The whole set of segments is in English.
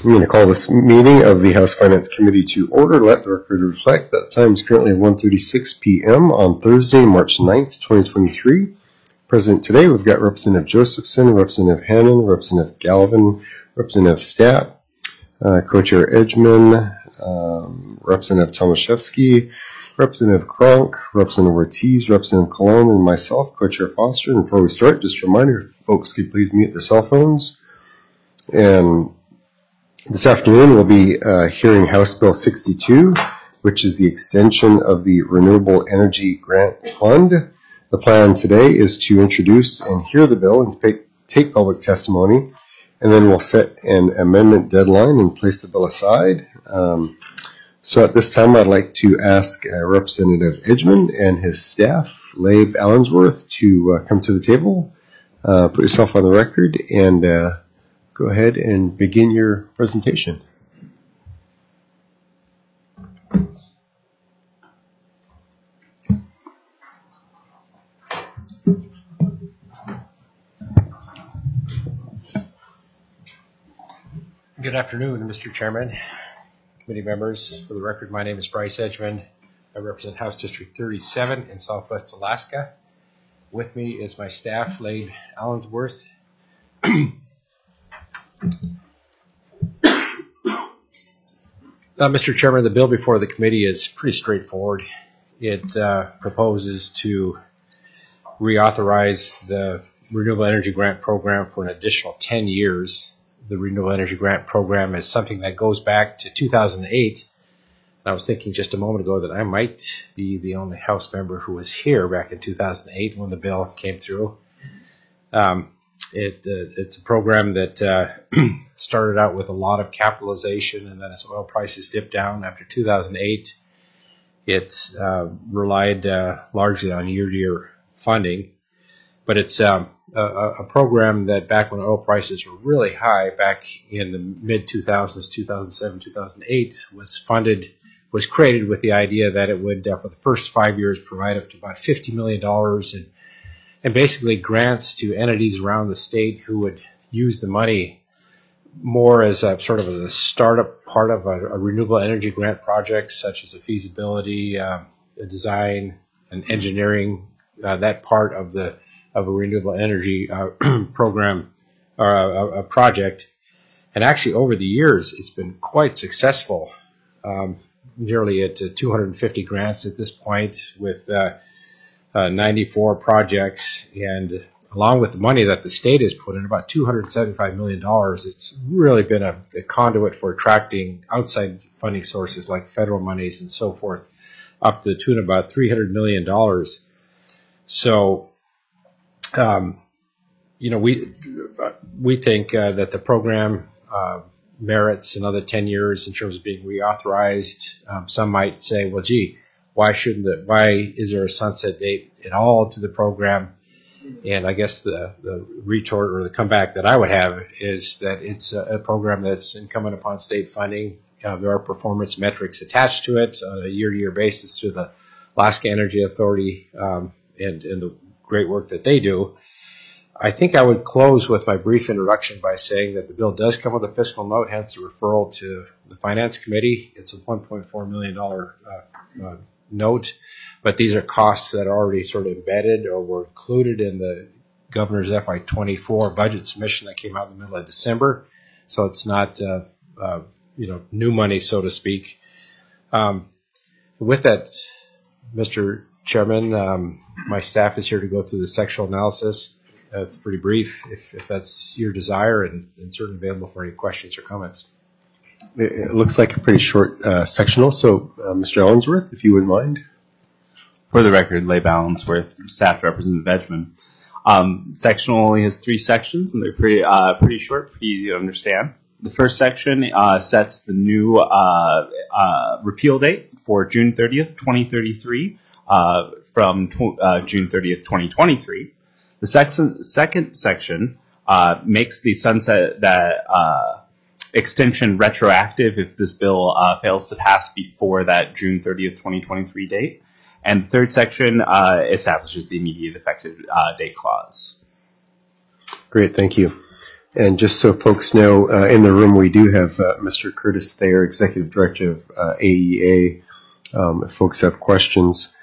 I'm going to call this meeting of the House Finance Committee to order. Let the record reflect that time is currently 1:36 p.m. on Thursday, March 9th, 2023. Present today, we've got Representative Josephson, Representative Hannon, Representative Galvin, Representative Stapp, Co-Chair Edgman, Representative Tomaszewski, Representative Cronk, Representative Ortiz, Representative Colon, and myself, Co-Chair Foster. And before we start, just a reminder, folks could please mute their cell phones. And this afternoon, we'll be hearing House Bill 62, which is the extension of the Renewable Energy Grant Fund. The plan today is to introduce and hear the bill and take public testimony, and then we'll set an amendment deadline and place the bill aside. So at this time, I'd like to ask Representative Edgman and his staff, Laib Allensworth, to come to the table, put yourself on the record, and go ahead and begin your presentation. Good afternoon, Mr. Chairman, committee members. For the record, my name is Bryce Edgman. I represent House District 37 in Southwest Alaska. With me is my staff, Laib Allensworth. Mr. Chairman, the bill before the committee is pretty straightforward. It proposes to reauthorize the Renewable Energy Grant Program for an additional 10 years. The Renewable Energy Grant Program is something that goes back to 2008. And I was thinking just a moment ago that I might be the only House member who was here back in 2008 when the bill came through. It's a program that started out with a lot of capitalization, and then as oil prices dipped down after 2008, it relied largely on year-to-year funding. But it's a program that back when oil prices were really high, back in the mid-2000s, 2007, 2008, was created with the idea that it would, for the first 5 years, provide up to about $50 million and basically grants to entities around the state who would use the money more as a sort of a startup part of a renewable energy grant project, such as a feasibility, a design, and engineering, that part of a renewable energy program or a project. And actually, over the years, it's been quite successful, nearly at 250 grants at this point, with 94 projects, and along with the money that the state has put in, about $275 million, it's really been a conduit for attracting outside funding sources like federal monies and so forth, up to the tune of about $300 million. So, we think that the program merits another 10 years in terms of being reauthorized. Some might say, well, gee, why is there a sunset date at all to the program? And I guess the retort or the comeback that I would have is that it's a program that's incumbent upon state funding. There are performance metrics attached to it on a year-to-year basis through the Alaska Energy Authority and the great work that they do. I think I would close with my brief introduction by saying that the bill does come with a fiscal note, hence the referral to the Finance Committee. It's a $1.4 million note, but these are costs that are already sort of embedded or were included in the governor's FY24 budget submission that came out in the middle of December. So it's not, new money, so to speak. With that, Mr. Chairman, my staff is here to go through the sectional analysis. It's pretty brief, if that's your desire, and certainly available for any questions or comments. It looks like a pretty short sectional, so Mr. Allensworth, if you wouldn't mind. For the record, Laib Allensworth, staff Representative Edgman. Sectional only has 3 sections, and they're pretty short, pretty easy to understand. The first section sets the new repeal date for June 30th, 2033, from June 30th, 2023. The second section makes the sunset extension retroactive if this bill fails to pass before that June 30th, 2023 date. And the third section establishes the immediate effective date clause. Great, thank you. And just so folks know, in the room we do have Mr. Curtis Thayer, Executive Director of AEA, if folks have questions.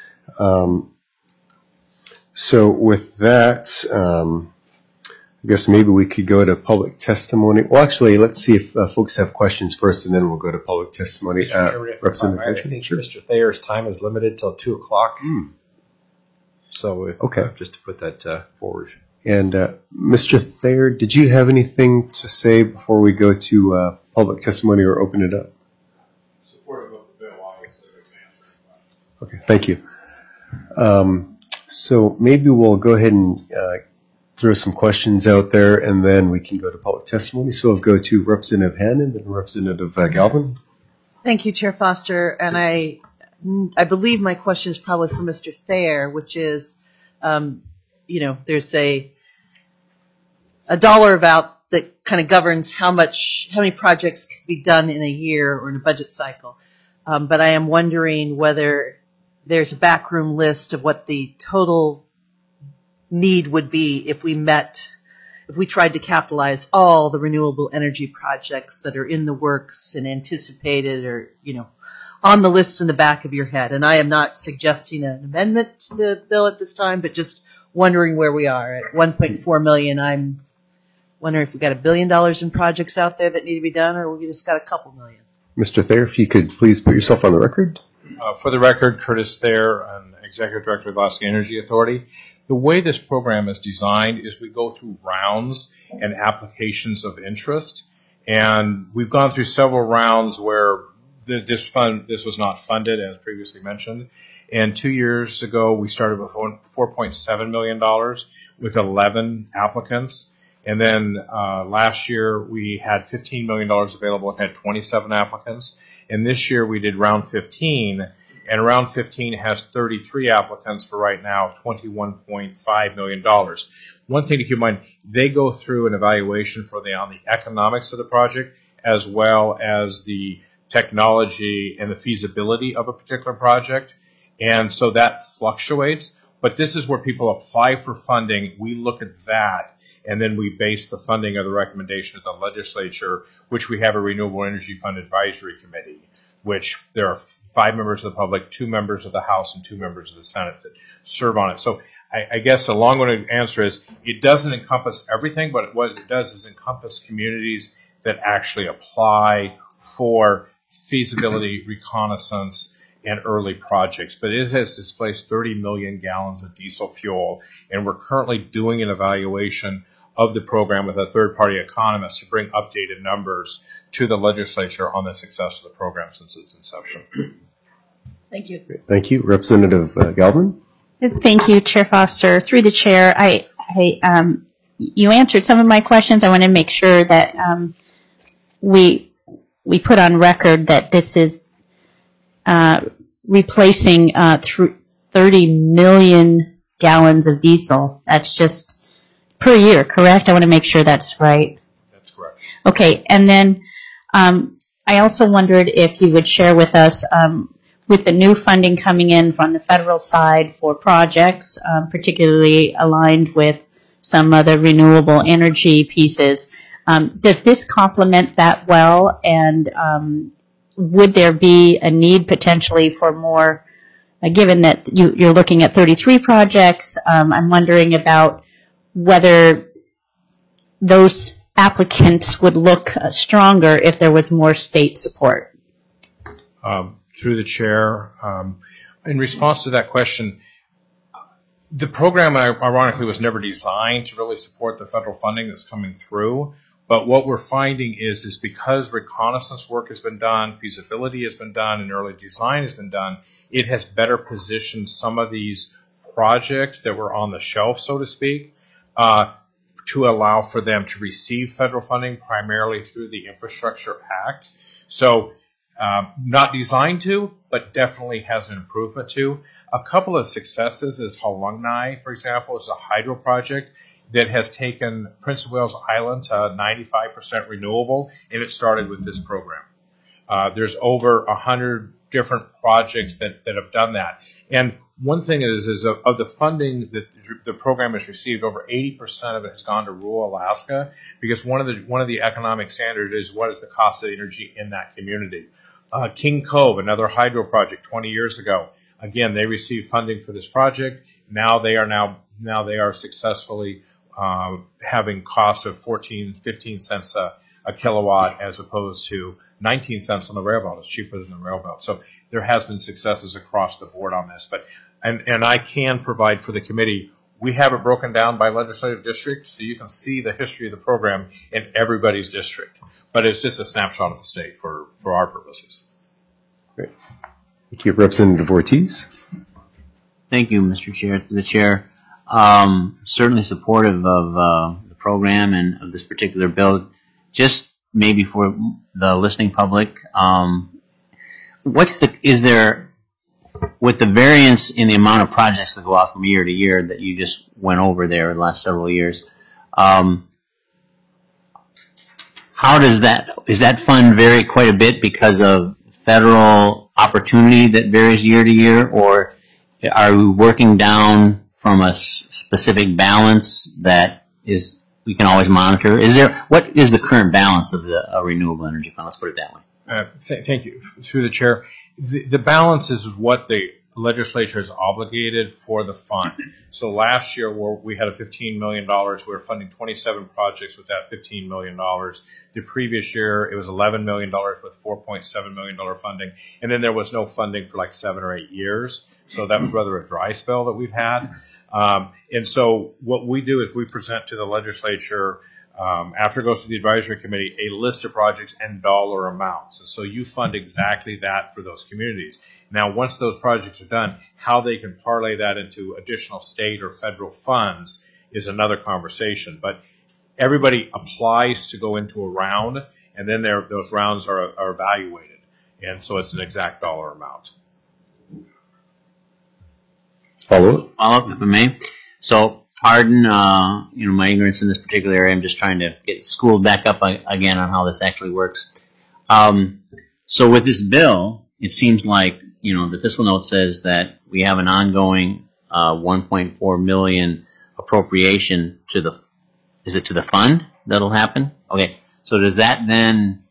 So with that, I guess maybe we could go to public testimony. Well, actually, let's see if folks have questions first, and then we'll go to public testimony. Representative I think Mr. Thayer's time is limited till 2 o'clock. So, just to put that forward. And Mr. Thayer, did you have anything to say before we go to public testimony or open it up? Supportive of the bill, obviously. Okay, thank you. So maybe we'll go ahead and throw some questions out there, and then we can go to public testimony. So we'll go to Representative Hannon, then Representative Galvin. Thank you, Chair Foster. And I believe my question is probably for Mr. Thayer, which is, there's a dollar amount that kind of governs how many projects can be done in a year or in a budget cycle. But I am wondering whether there's a backroom list of what the total need would be if we tried to capitalize all the renewable energy projects that are in the works and anticipated or, on the list in the back of your head. And I am not suggesting an amendment to the bill at this time, but just wondering where we are. At 1.4 million, I'm wondering if we've got $1 billion in projects out there that need to be done, or we just got a couple million. Mr. Thayer, if you could please put yourself on the record. For the record, Curtis Thayer, I'm Executive Director of the Alaska Energy Authority. The way this program is designed is we go through rounds and applications of interest, and we've gone through several rounds where this was not funded, as previously mentioned. And 2 years ago, we started with $4.7 million with 11 applicants. And then last year, we had $15 million available and had 27 applicants. And this year, we did round 15. And round 15 has 33 applicants for right now, $21.5 million. One thing to keep in mind, they go through an evaluation on the economics of the project, as well as the technology and the feasibility of a particular project. And so that fluctuates. But this is where people apply for funding. We look at that, and then we base the funding of the recommendation at the legislature, which we have a Renewable Energy Fund Advisory Committee, which there are 5 members of the public, 2 members of the House, and 2 members of the Senate that serve on it. So I guess a long-winded answer is it doesn't encompass everything, but what it does is encompass communities that actually apply for feasibility, reconnaissance, and early projects. But it has displaced 30 million gallons of diesel fuel, and we're currently doing an evaluation of the program with a third-party economist to bring updated numbers to the legislature on the success of the program since its inception. Thank you. Thank you. Representative Galvin. Thank you, Chair Foster. Through the chair, you answered some of my questions. I want to make sure that we put on record that this is replacing 30 million gallons of diesel. That's just per year, correct? I want to make sure that's right. That's correct. Okay, and then I also wondered if you would share with us, with the new funding coming in from the federal side for projects, particularly aligned with some other renewable energy pieces, does this complement that well? And would there be a need potentially for more, given that you're looking at 33 projects, I'm wondering about whether those applicants would look stronger if there was more state support. Through the chair, in response to that question, the program ironically was never designed to really support the federal funding that's coming through. But what we're finding is because reconnaissance work has been done, feasibility has been done, and early design has been done, it has better positioned some of these projects that were on the shelf, so to speak, to allow for them to receive federal funding primarily through the Infrastructure Act. So not designed to, but definitely has an improvement to. A couple of successes is Halungnai, for example, is a hydro project that has taken Prince of Wales Island to 95% renewable, and it started with this program. There's over 100 different projects that have done that. And one thing is of the funding that the program has received, over 80% of it has gone to rural Alaska, because one of the economic standards is what is the cost of energy in that community. King Cove, another hydro project 20 years ago. Again, they received funding for this project. Now they are successfully having costs of 15 cents a kilowatt, as opposed to 19 cents on the rail belt. It's cheaper than the rail belt. So there has been successes across the board on this. But and I can provide for the committee. We have it broken down by legislative district, so you can see the history of the program in everybody's district. But it's just a snapshot of the state for our purposes. Great. Thank you, Representative Ortiz. Thank you, Mr. Chair. The chair, certainly supportive of the program and of this particular bill. Just maybe for the listening public, is there, with the variance in the amount of projects that go out from year to year that you just went over there in the last several years, how does that fund vary quite a bit because of federal opportunity that varies year to year, or are we working down from a specific balance that we can always monitor? What is the current balance of the renewable energy fund? Let's put it that way. Thank you. Through the chair, the balance is what the legislature is obligated for the fund. So last year, we had a $15 million. We were funding 27 projects with that $15 million. The previous year, it was $11 million with $4.7 million funding. And then there was no funding for like 7 or 8 years. So that was rather a dry spell that we've had. And so what we do is we present to the legislature, after it goes to the advisory committee, a list of projects and dollar amounts. And so you fund exactly that for those communities. Now, once those projects are done, how they can parlay that into additional state or federal funds is another conversation. But everybody applies to go into a round, and then those rounds are evaluated. And so it's an exact dollar amount. Follow-up, if I may. So, pardon, my ignorance in this particular area. I'm just trying to get schooled back up again on how this actually works. So with this bill, it seems like, the fiscal note says that we have an ongoing 1.4 million appropriation to the fund that'll happen? Okay. So does that then,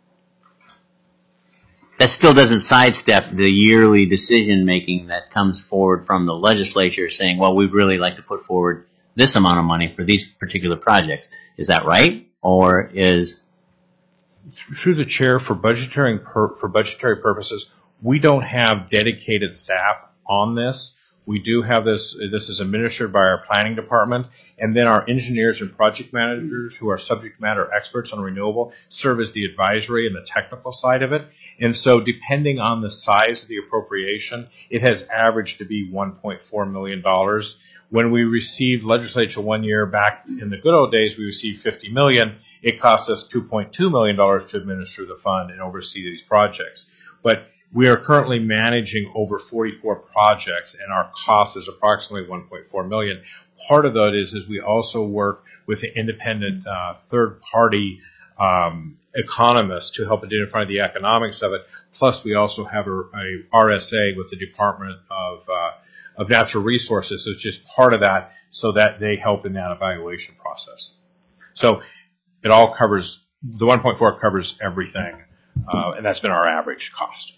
that still doesn't sidestep the yearly decision making that comes forward from the legislature saying, well, we'd really like to put forward this amount of money for these particular projects. Is that right? Or is... Through the chair, for budgetary purposes, we don't have dedicated staff on this. We do have this is administered by our planning department, and then our engineers and project managers, who are subject matter experts on renewable, serve as the advisory and the technical side of it. And so depending on the size of the appropriation, it has averaged to be $1.4 million. When we received legislature one year back in the good old days, we received $50 million. It cost us $2.2 million to administer the fund and oversee these projects. But we are currently managing over 44 projects, and our cost is approximately $1.4 million. Part of that is we also work with an independent third-party economists to help identify the economics of it. Plus, we also have a RSA with the Department of Natural Resources. So it's just part of that, so that they help in that evaluation process. So it all covers, the 1.4 covers everything, and that's been our average cost.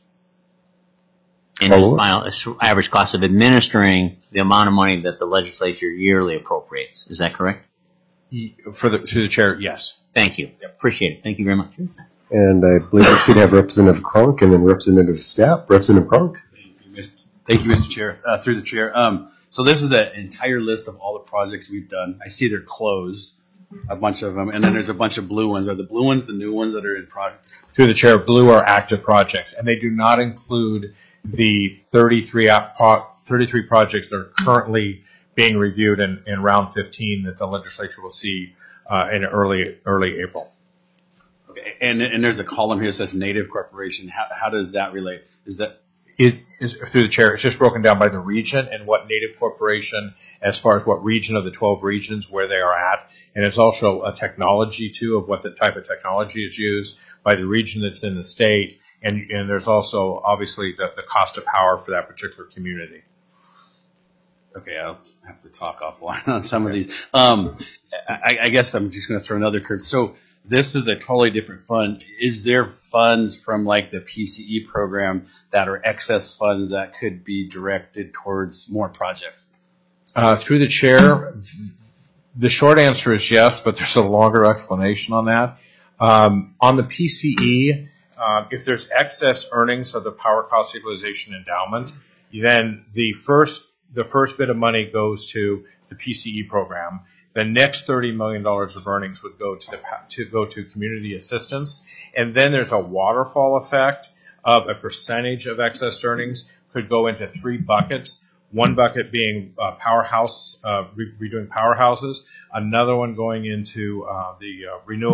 And average cost of administering the amount of money that the legislature yearly appropriates. Is that correct? Through the chair, yes. Thank you. Yep. Appreciate it. Thank you very much. And I believe we should have Representative Cronk and then Representative Stapp. Representative Cronk. Thank you, Mr. Chair. Through the chair. So this is an entire list of all the projects we've done. I see they're closed, a bunch of them, and then there's a bunch of blue ones. Are the blue ones the new ones that are in project? Through the chair, blue are active projects, and they do not include the 33 projects that are currently being reviewed in round 15 that the legislature will see in early April. Okay, and there's a column here that says Native Corporation. How does that relate? Is that It is, through the chair, it's just broken down by the region and what Native Corporation, as far as what region of the 12 regions where they are at. And it's also a technology too of what the type of technology is used by the region that's in the state. And there's also obviously the cost of power for that particular community. Okay, I'll have to talk offline on some of these. I guess I'm just going to throw another curve. So this is a totally different fund. Is there funds from like the PCE program that are excess funds that could be directed towards more projects? Through the chair, the short answer is yes, but there's a longer explanation on that. On the PCE, if there's excess earnings of the Power Cost Equalization Endowment, then the first bit of money goes to the PCE program. The next $30 million of earnings would go to community assistance, and then there's a waterfall effect of a percentage of excess earnings could go into 3 buckets. One bucket being redoing powerhouses, another one going into the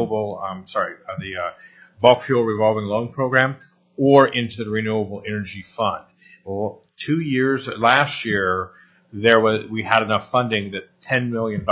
bulk fuel revolving loan program, or into the Renewable Energy Fund. Well, last year, we had enough funding that $15 million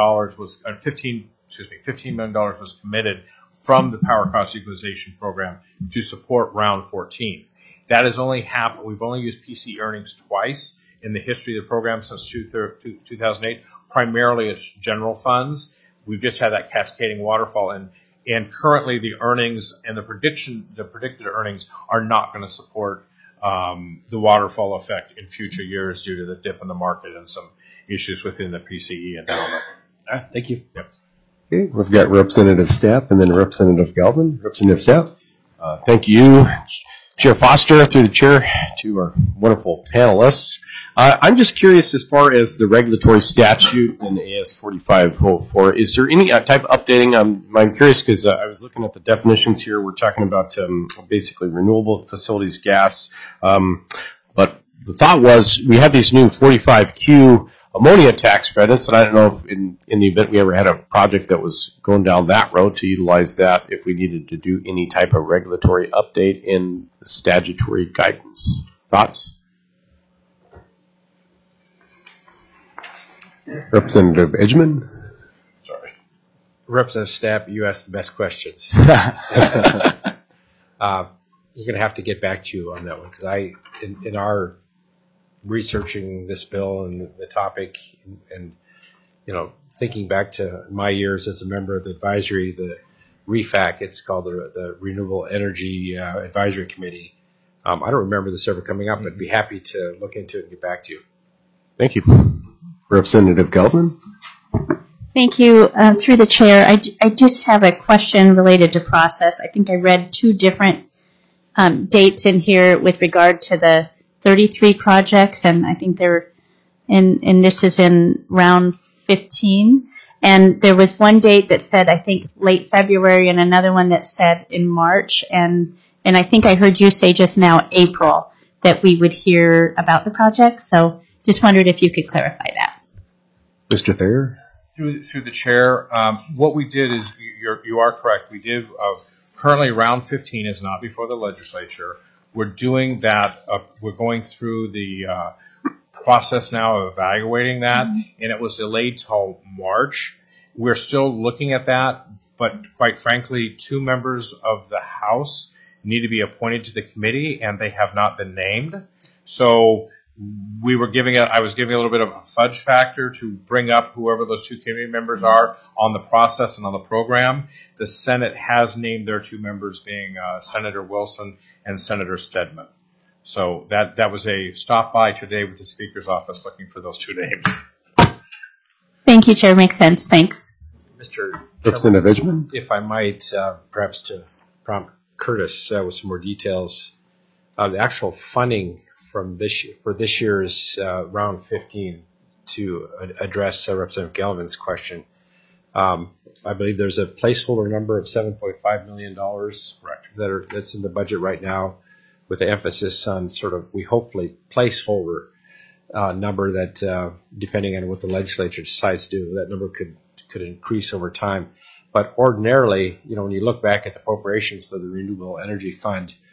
was committed from the Power Cost Equalization Program to support round 14. That has only happened. We've only used PC earnings twice in the history of the program since 2008, primarily as general funds. We've just had that cascading waterfall, and currently the earnings and the predicted earnings are not going to support the waterfall effect in future years due to the dip in the market and some issues within the PCE endowment. All right, thank you. Yep. Okay, we've got Representative Stapp and then Representative Galvin. Representative Stapp. Thank you, Chair Foster, through the chair, to our wonderful panelists. I'm just curious as far as the regulatory statute in AS 4504. Is there any type of updating? I'm curious because I was looking at the definitions here. We're talking about basically renewable facilities gas. But the thought was we have these new 45Q ammonia tax credits, and I don't know if in the event we ever had a project that was going down that road to utilize that, if we needed to do any type of regulatory update in the statutory guidance. Thoughts? Representative Edgman. Sorry. Representative Stapp, you asked the best questions. We're going to have to get back to you on that one because in our researching this bill and the topic and thinking back to my years as a member of the advisory, the REFAC, it's called the Renewable Energy Advisory Committee. I don't remember this ever coming up, but I'd be happy to look into it and get back to you. Thank you. Representative Galvin. Thank you. Through the chair, I just have a question related to process. I think I read 2 different dates in here with regard to the 33 projects, and I think they're and this is in round 15. And there was one date that said, I think, late February, and another one that said in March. And I think I heard you say just now, April, that we would hear about the project. So just wondered if you could clarify that. Mr. Thayer. Through the chair, what we did is, you are correct. We did, currently round 15 is not before the legislature. We're doing that, we're going through the process now of evaluating that, and it was delayed till March. We're still looking at that, but quite frankly, 2 members of the House need to be appointed to the committee, and they have not been named. So I was giving a little bit of a fudge factor to bring up whoever those 2 committee members are on the process and on the program. The Senate has named their 2 members, being Senator Wilson and Senator Stedman. So that was a stop by today with the Speaker's office looking for those 2 names. Thank you, Chair. Makes sense. Thanks. Mr. Representative Edgman. If I might, perhaps to prompt Curtis with some more details, the actual funding for this year's round 15 to address Representative Galvin's question. I believe there's a placeholder number of $7.5 million that's in the budget right now, with the emphasis on sort of, we hopefully, placeholder number that, depending on what the legislature decides to do, that number could increase over time. But ordinarily, when you look back at the appropriations for the Renewable Energy Fund,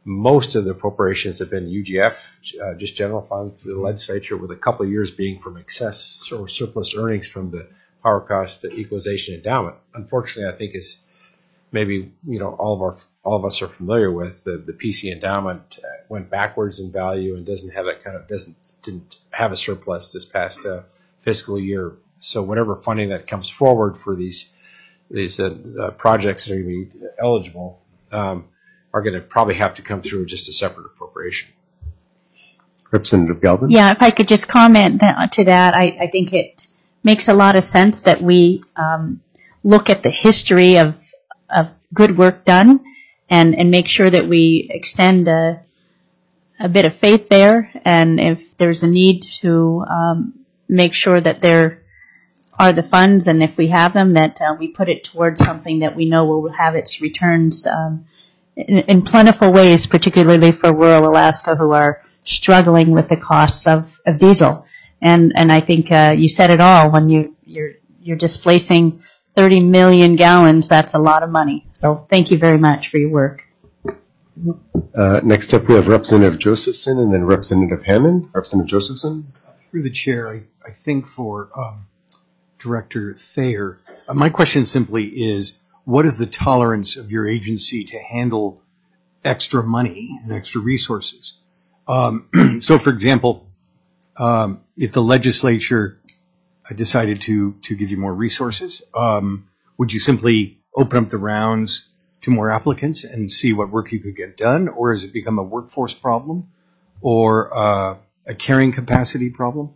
Most of the appropriations have been UGF, just general fund through the legislature, with a couple of years being from excess or surplus earnings from the power cost equalization endowment. Unfortunately, I think is maybe all of us are familiar with the PC endowment went backwards in value and doesn't have that didn't have a surplus this past fiscal year. So whatever funding that comes forward for these projects that are going to be eligible are going to probably have to come through just a separate appropriation. Representative Galvin? Yeah, if I could just comment to that, I think it makes a lot of sense that we look at the history of good work done and make sure that we extend a bit of faith there. And if there's a need to make sure that there are the funds, and if we have them, that we put it towards something that we know will have its returns in plentiful ways, particularly for rural Alaska who are struggling with the costs of diesel. And I think you said it all. When you're displacing 30 million gallons, that's a lot of money. So thank you very much for your work. Next up, we have Representative Josephson and then Representative Hammond. Representative Josephson? Through the chair, I think for Director Thayer, my question simply is, what is the tolerance of your agency to handle extra money and extra resources? So, for example, if the legislature decided to give you more resources, would you simply open up the rounds to more applicants and see what work you could get done? Or has it become a workforce problem or a carrying capacity problem?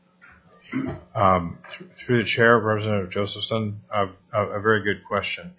Through the chair, Representative Josephson, a very good question.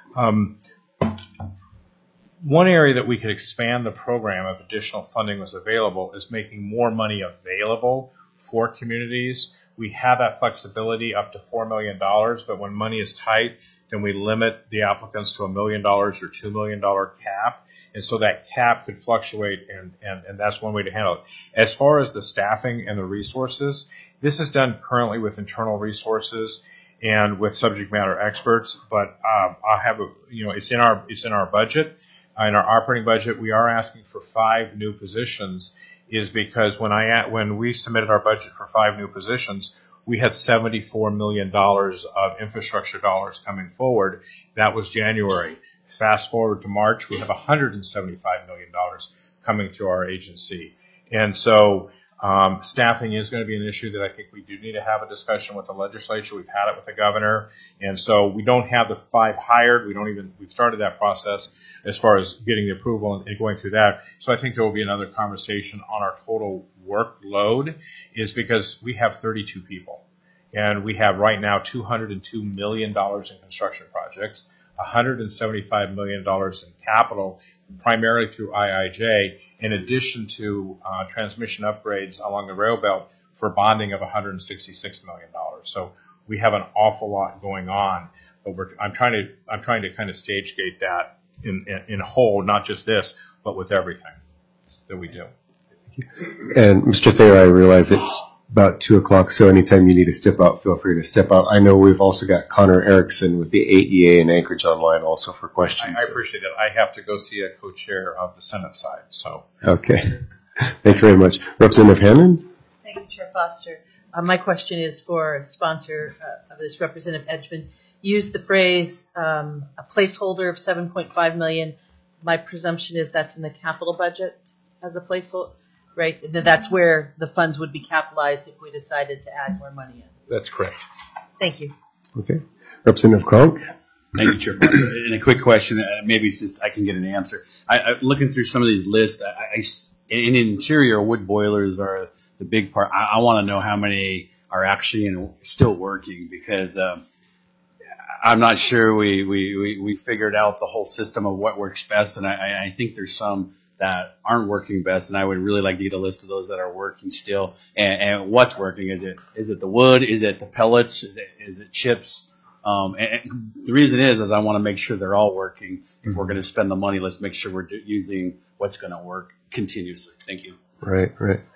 One area that we could expand the program if additional funding was available is making more money available for communities. We have that flexibility up to $4 million, but when money is tight, then we limit the applicants to $1 million or $2 million cap. And so that cap could fluctuate, and that's one way to handle it. As far as the staffing and the resources, this is done currently with internal resources and with subject matter experts, but I'll have it's in our budget. In our operating budget, we are asking for 5 new positions, is because when we submitted our budget for 5 new positions, we had $74 million of infrastructure dollars coming forward. That was January. Fast forward to March, we have $175 million coming through our agency. And so staffing is going to be an issue that I think we do need to have a discussion with the legislature. We've had it with the governor. And so we don't have the 5 hired. We've started that process as far as getting the approval and going through that. So I think there will be another conversation on our total workload, is because we have 32 people. And we have right now $202 million in construction projects, $175 million in capital, primarily through IIJ, in addition to transmission upgrades along the rail belt for bonding of $166 million. So we have an awful lot going on, but I'm trying to kind of stage gate that in whole, not just this, but with everything that we do. And Mr. Thayer, I realize it's about 2 o'clock, so anytime you need to step out, feel free to step out. I know we've also got Connor Erickson with the AEA in Anchorage online also for questions. I appreciate that. I have to go see a co-chair of the Senate side. So okay. Thank you very much. Representative Hammond? Thank you, Chair Foster. My question is for a sponsor of this, Representative Edgman. Used the phrase a placeholder of $7.5 million. My presumption is that's in the capital budget as a placeholder. Right, that's where the funds would be capitalized if we decided to add more money in. That's correct. Thank you. Okay. Representative Kronk? Thank you, Chair. And a quick question, maybe it's just I can get an answer. Looking through some of these lists, in interior, wood boilers are the big part. I want to know how many are actually still working, because I'm not sure we figured out the whole system of what works best, and I think there's some that aren't working best, and I would really like to get a list of those that are working still, and what's working. Is it the wood? Is it the pellets? Is it chips? And the reason is I want to make sure they're all working. If we're going to spend the money, let's make sure we're using what's going to work continuously. Thank you. Right.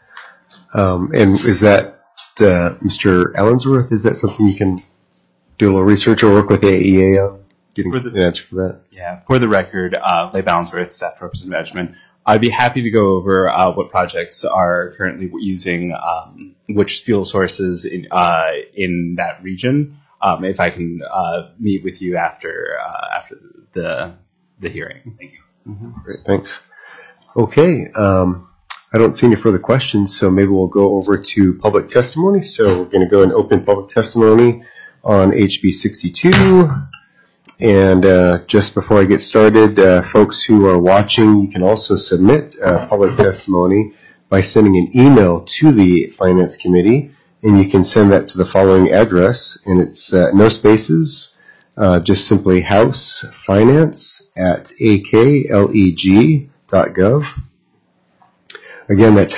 And is that Mr. Allensworth? Is that something you can do a little research or work with the AEA on getting an answer for that? Yeah. For the record, Leigh Allensworth, Staff Representative Edgman. I'd be happy to go over what projects are currently using which fuel sources in that region. If I can meet with you after the hearing. Thank you. Great, thanks. Okay, I don't see any further questions, so maybe we'll go over to public testimony. So we're going to go and open public testimony on HB 62. And just before I get started, folks who are watching, you can also submit public testimony by sending an email to the Finance Committee, and you can send that to the following address, and it's no spaces, just simply housefinance@akleg.gov. Again, that's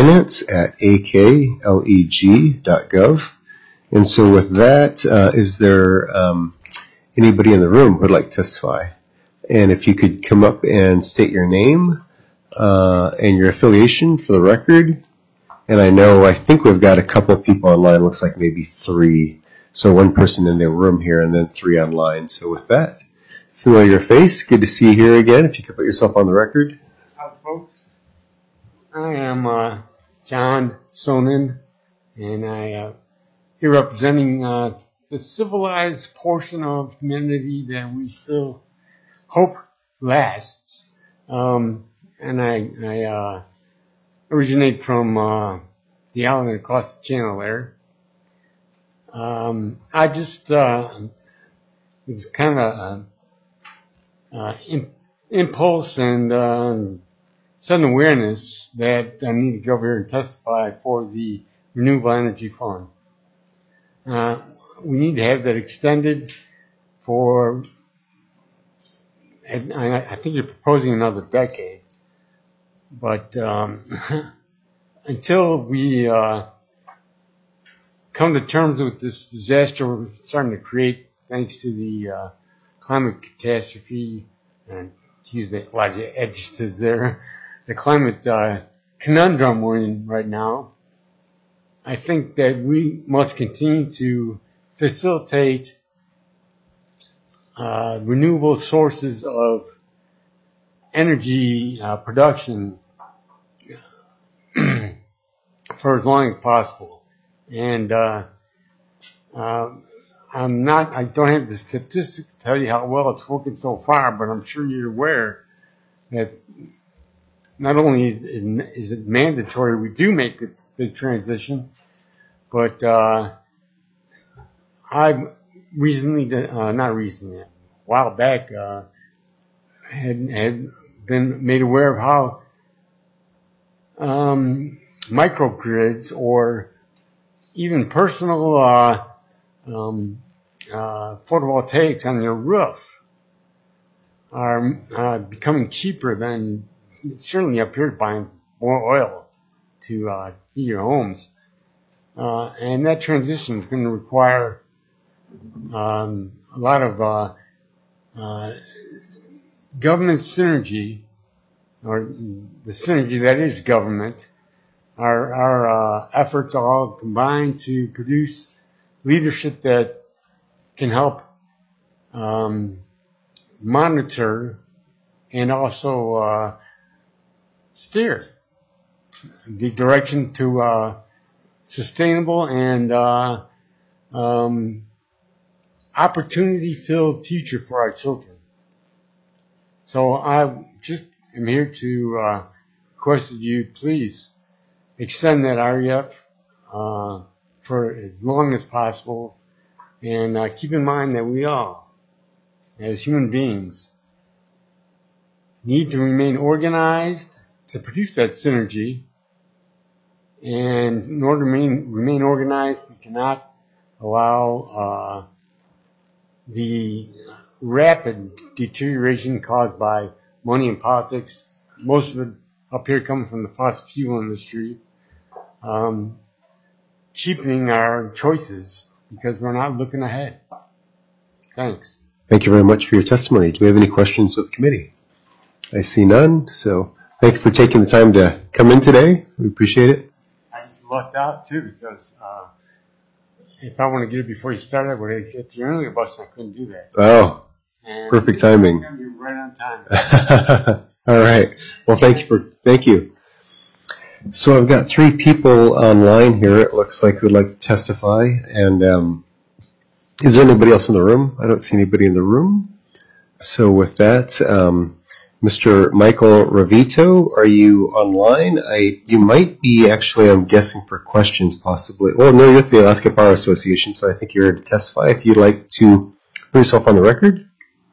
housefinance@akleg.gov. And so with that, is there anybody in the room who would like to testify? And if you could come up and state your name and your affiliation for the record. And I think we've got a couple of people online, looks like maybe 3. So one person in the room here and then 3 online. So with that, familiar face, good to see you here again. If you could put yourself on the record. Hi, folks. I am John Sonnen, and I here representing the civilized portion of humanity that we still hope lasts. And I originate from the island across the channel there. I just it's kind of impulse and sudden awareness that I need to go over here and testify for the Renewable Energy Fund. We need to have that extended for, and I think you're proposing another decade, but until we come to terms with this disaster we're starting to create thanks to the climate catastrophe, and to use a lot of adjectives there, the climate conundrum we're in right now, I think that we must continue to facilitate renewable sources of energy production for as long as possible. And I don't have the statistics to tell you how well it's working so far, but I'm sure you're aware that not only is it mandatory we do make the transition, but I recently, a while back, had been made aware of how microgrids or even personal photovoltaics on your roof are becoming cheaper than certainly up here buying more oil to heat your homes. And that transition is going to require a lot of government synergy, or the synergy that is government. Our efforts are all combined to produce leadership that can help monitor and also steer the direction to sustainable and opportunity-filled future for our children. So I just am here to request that you please extend that REF for as long as possible, and keep in mind that we all, as human beings, need to remain organized to produce that synergy. And in order to remain organized, we cannot allow the rapid deterioration caused by money and politics, most of it up here coming from the fossil fuel industry, cheapening our choices because we're not looking ahead. Thanks. Thank you very much for your testimony. Do we have any questions of the committee? I see none, so thank you for taking the time to come in today. We appreciate it. I just lucked out too, because if I want to get it before you started, I would have get the earlier bus and I couldn't do that. Oh, and perfect timing. It's going to be right on time. All right. Well, thank you. So I've got 3 people online here. It looks like who'd like to testify. And is there anybody else in the room? I don't see anybody in the room. So with that, Mr. Michael Ravito, are you online? You might be actually, I'm guessing, for questions possibly. Well, no, you're with the Alaska Power Association, so I think you're here to testify. If you'd like to put yourself on the record.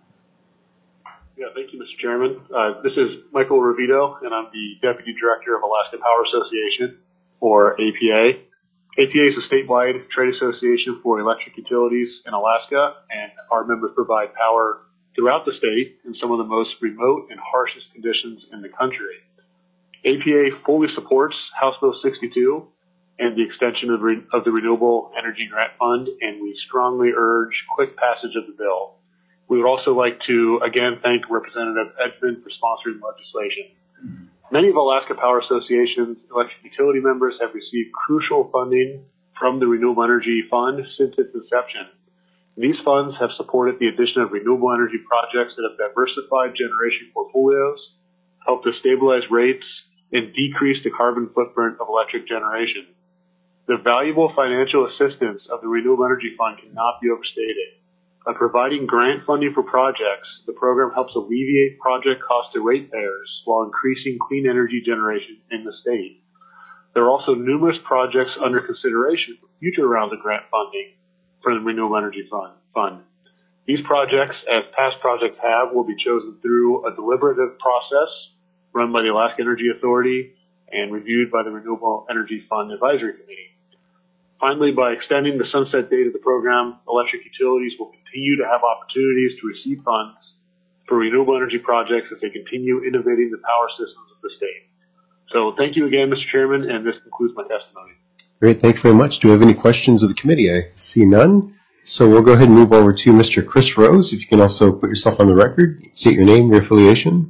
Yeah, thank you, Mr. Chairman. This is Michael Ravito, and I'm the Deputy Director of Alaska Power Association, or APA. APA is a statewide trade association for electric utilities in Alaska, and our members provide power throughout the state in some of the most remote and harshest conditions in the country. APA fully supports House Bill 62 and the extension of the Renewable Energy Grant Fund, and we strongly urge quick passage of the bill. We would also like to, again, thank Representative Edmond for sponsoring the legislation. Many of Alaska Power Association's electric utility members have received crucial funding from the Renewable Energy Fund since its inception. These funds have supported the addition of renewable energy projects that have diversified generation portfolios, helped to stabilize rates, and decrease the carbon footprint of electric generation. The valuable financial assistance of the Renewable Energy Fund cannot be overstated. By providing grant funding for projects, the program helps alleviate project costs to ratepayers while increasing clean energy generation in the state. There are also numerous projects under consideration for future rounds of grant funding for the Renewable Energy Fund. These projects, as past projects have, will be chosen through a deliberative process run by the Alaska Energy Authority and reviewed by the Renewable Energy Fund Advisory Committee. Finally, by extending the sunset date of the program, electric utilities will continue to have opportunities to receive funds for renewable energy projects as they continue innovating the power systems of the state. So thank you again, Mr. Chairman, and this concludes my testimony. Great. Thank you very much. Do we have any questions of the committee? I see none. So we'll go ahead and move over to Mr. Chris Rose. If you can also put yourself on the record, state your name, your affiliation.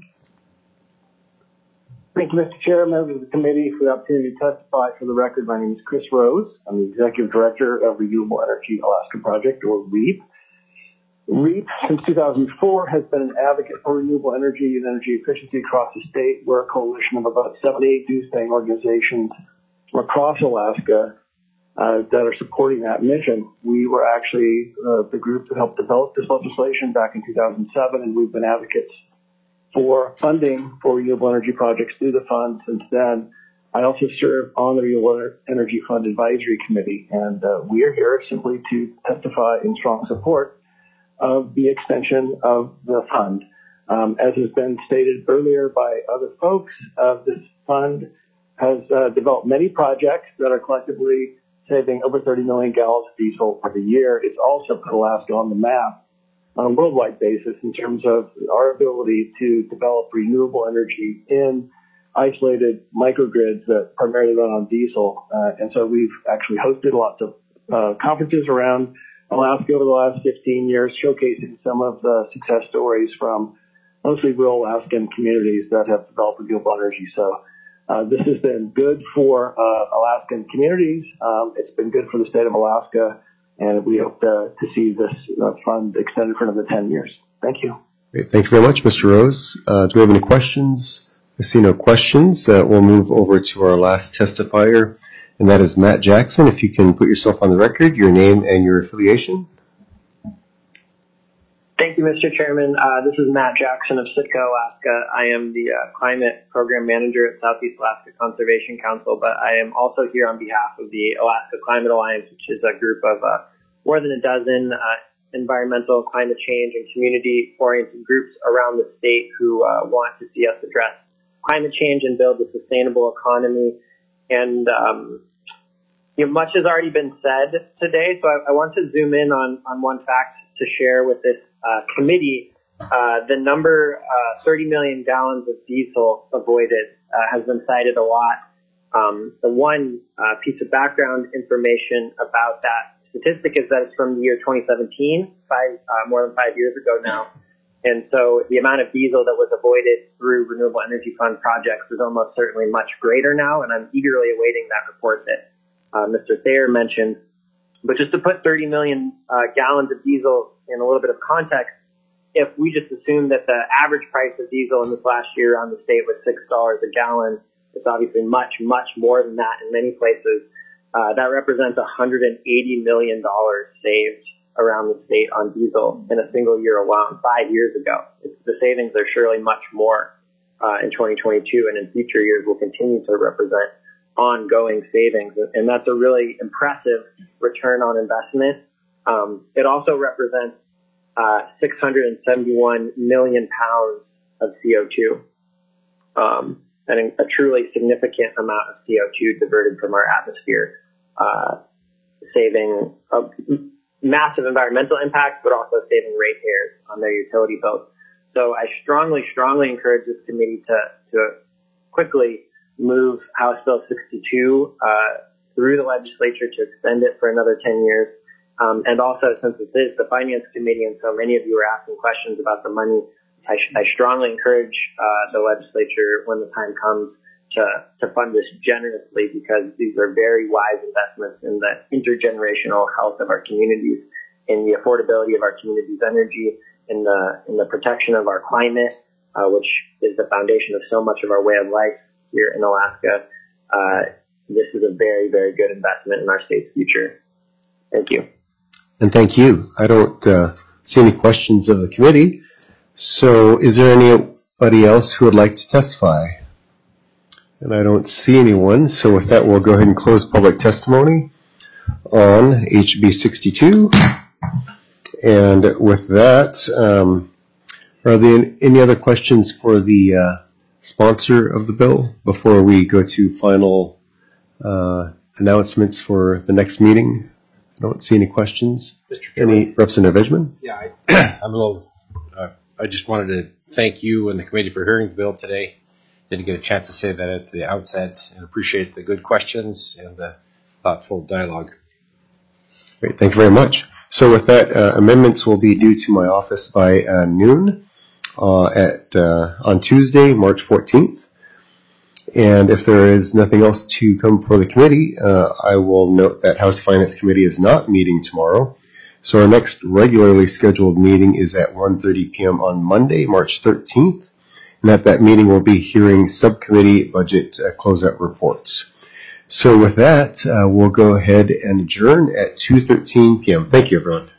Thank you, Mr. Chair, members of the committee, for the opportunity to testify. For the record, my name is Chris Rose. I'm the Executive Director of Renewable Energy Alaska Project, or REAP. REAP, since 2004, has been an advocate for renewable energy and energy efficiency across the state. We're a coalition of about 78 dues-paying organizations across Alaska that are supporting that mission. We were actually the group that helped develop this legislation back in 2007, and we've been advocates for funding for renewable energy projects through the fund since then. I also serve on the Renewable Energy Fund Advisory Committee, and we are here simply to testify in strong support of the extension of the fund. As has been stated earlier by other folks, this fund has developed many projects that are collectively saving over 30 million gallons of diesel every year. It's also put Alaska on the map on a worldwide basis in terms of our ability to develop renewable energy in isolated microgrids that primarily run on diesel. And so we've actually hosted lots of conferences around Alaska over the last 15 years, showcasing some of the success stories from mostly rural Alaskan communities that have developed renewable energy. So this has been good for Alaskan communities. It's been good for the state of Alaska, and we hope to see this fund extended for another 10 years. Thank you. Great. Thank you very much, Mr. Rose. Do we have any questions? I see no questions. We'll move over to our last testifier, and that is Matt Jackson. If you can put yourself on the record, your name and your affiliation. Thank you, Mr. Chairman. This is Matt Jackson of Sitka, Alaska. I am the Climate Program Manager at Southeast Alaska Conservation Council, but I am also here on behalf of the Alaska Climate Alliance, which is a group of more than a dozen environmental, climate change, and community-oriented groups around the state who want to see us address climate change and build a sustainable economy. And much has already been said today, so I want to zoom in on one fact to share with this committee. The number 30 million gallons of diesel avoided has been cited a lot. The one piece of background information about that statistic is that it's from the year 2017, more than 5 years ago now. And so the amount of diesel that was avoided through Renewable Energy Fund projects is almost certainly much greater now, and I'm eagerly awaiting that report that Mr. Thayer mentioned. But just to put 30 million gallons of diesel in a little bit of context, if we just assume that the average price of diesel in this last year around the state was $6 a gallon, it's obviously much, much more than that in many places. That represents $180 million saved around the state on diesel in a single year alone 5 years ago. The savings are surely much more in 2022, and in future years will continue to represent ongoing savings. And that's a really impressive return on investment. It also represents 671 million pounds of CO2, and a truly significant amount of CO2 diverted from our atmosphere, saving massive environmental impacts, but also saving ratepayers on their utility bills. So I strongly encourage this committee to quickly move House Bill 62 through the legislature to extend it for another 10 years. And also, since this is the Finance Committee and so many of you are asking questions about the money, I strongly encourage the legislature, when the time comes, to fund this generously, because these are very wise investments in the intergenerational health of our communities, in the affordability of our communities' energy, in the protection of our climate, which is the foundation of so much of our way of life here in Alaska. This is a very, very good investment in our state's future. Thank you. And thank you. I don't see any questions of the committee. So is there anybody else who would like to testify? And I don't see anyone. So with that, we'll go ahead and close public testimony on HB 62. And with that, are there any other questions for the sponsor of the bill before we go to final announcements for the next meeting? I don't see any questions. Mr. Chairman. Any, Representative Edgman? Yeah, I'm a little. I just wanted to thank you and the committee for hearing the bill today. Didn't get a chance to say that at the outset, and appreciate the good questions and the thoughtful dialogue. Great, thank you very much. So with that, amendments will be due to my office by noon on Tuesday, March 14th. And if there is nothing else to come before the committee, I will note that House Finance Committee is not meeting tomorrow. So our next regularly scheduled meeting is at 1:30 p.m. on Monday, March 13th. And at that meeting, we'll be hearing subcommittee budget closeout reports. So with that, we'll go ahead and adjourn at 2:13 p.m. Thank you, everyone.